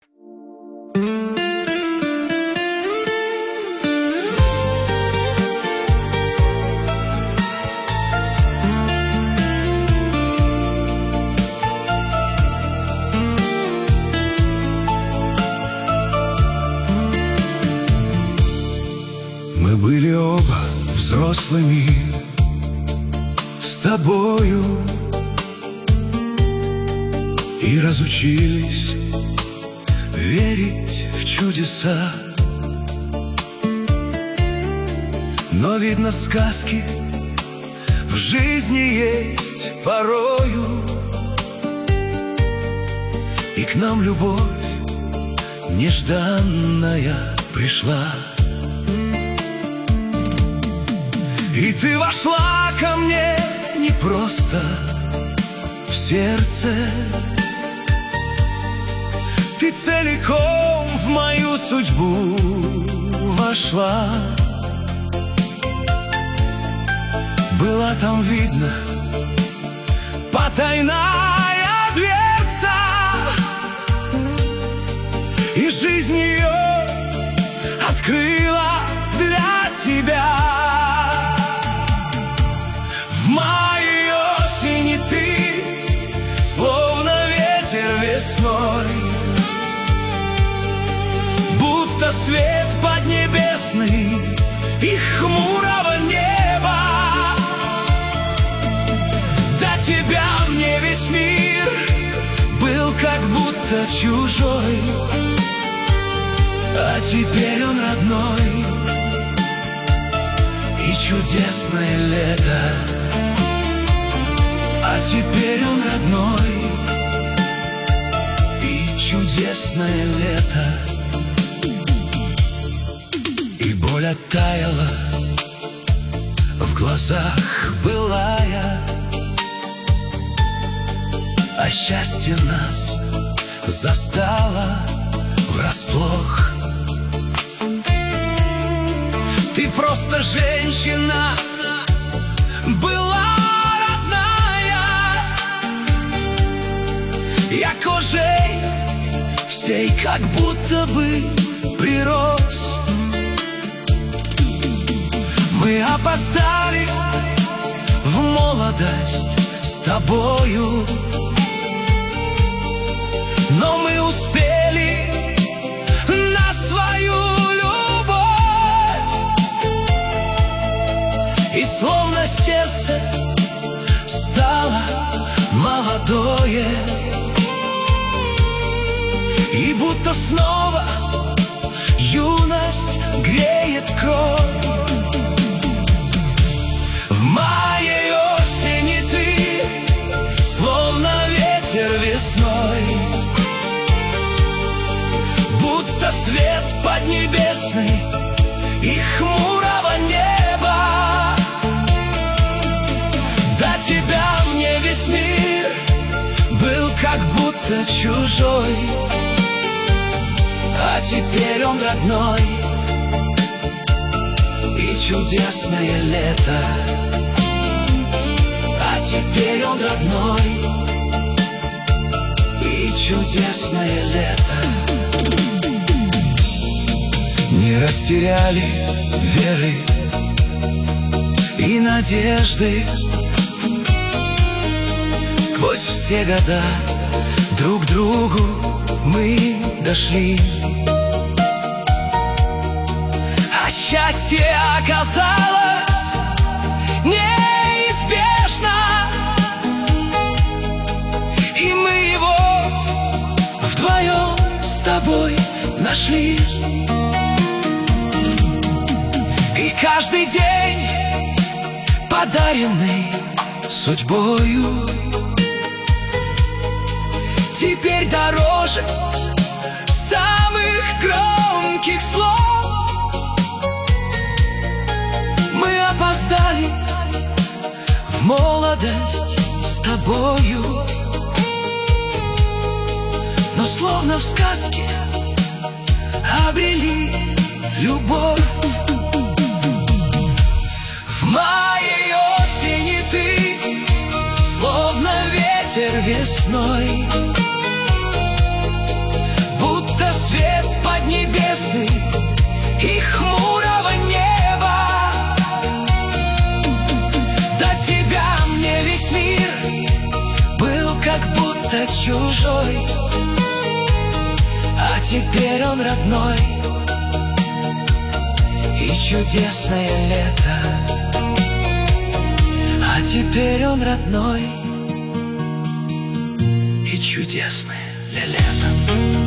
Мы были оба взрослыми с тобою и разучились верить в чудеса. Но, видно, сказки в жизни есть порою, и к нам любовь нежданная пришла. И ты вошла ко мне не просто в сердце, ты целиком в мою судьбу вошла. Была там видна потайная дверца, и жизнь ее открыла для тебя. В моей осени ты, словно ветер весной, будто свет поднебесный и хмурого неба. До тебя мне весь мир был как будто чужой, а теперь он родной. И чудесное лето, а теперь он родной. И чудесное лето. И боль оттаяла в глазах былая, а счастье нас застало врасплох. Ты просто женщина была родная, я кожей всей как будто бы прирос. Мы опоздали в молодость с тобою, но мы успели на свою любовь. И словно сердце стало молодое, и будто снова юность греет кровь. В моей осени ты, словно ветер весной, будто свет поднебесный и хмурого неба. До тебя мне весь мир был как будто чужой, а теперь он родной. И чудесное лето, а теперь он родной. И чудесное лето. Не растеряли веры и надежды, сквозь все года друг к другу мы дошли. А счастье оказалось неизбежно, и мы его вдвоем с тобой нашли. И каждый день, подаренный судьбою, теперь дороже самых громких слов. Мы опоздали в молодость с тобою, но словно в сказке обрели любовь. В моей осени ты, словно ветер весной, будто будто чужой, а теперь он родной. И чудесное лето, а теперь он родной. И чудесное лето.